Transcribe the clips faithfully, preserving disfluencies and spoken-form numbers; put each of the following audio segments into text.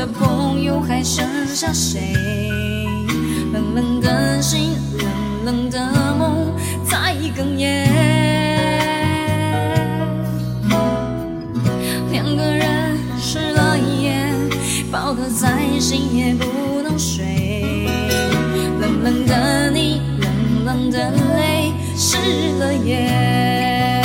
的朋友还剩下谁？冷冷的心，冷冷的梦在哽咽。两个人失了眼，抱得在心也不能睡。冷冷的你，冷冷的泪，湿了眼。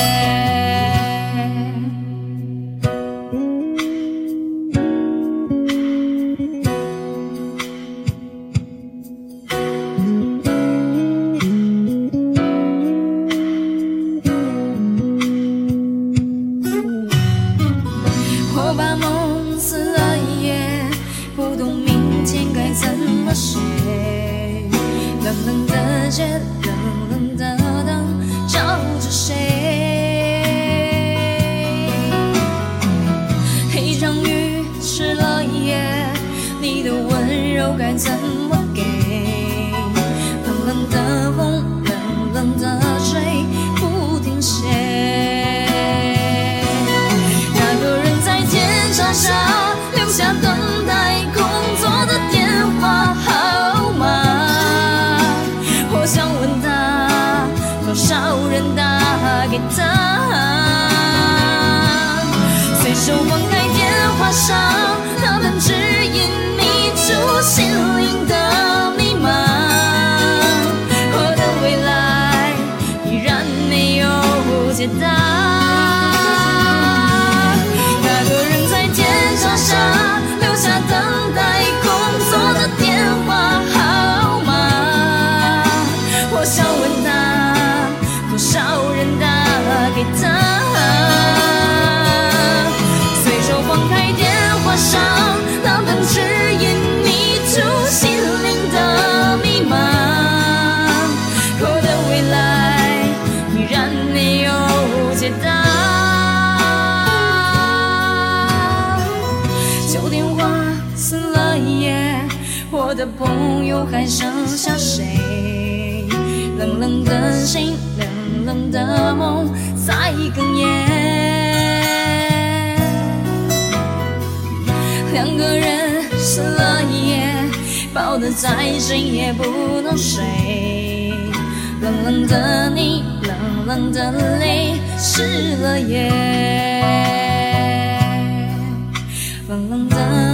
我把梦撕了也不懂明天该怎么写。冷冷的街，冷冷的灯照着谁？一场雨湿了夜，你的温柔该怎么给？冷冷的风，冷冷的吹，不停歇。上留下等待工作的电话号码，我想问他，多少人打给他？随手放开电话上那本指引你出心灵的密码，我的未来依然没有解答。留下等待工作的电话号码，我想问他，多少人打给他？随手放开电话上那本指引你出心灵的密码，我的未来依然没有解答。撕了夜，我的朋友还剩下谁？冷冷的心，冷冷的梦在哽咽。两个人撕了夜，抱得在心也不能睡。冷冷的你，冷冷的泪，湿了夜。冷冷的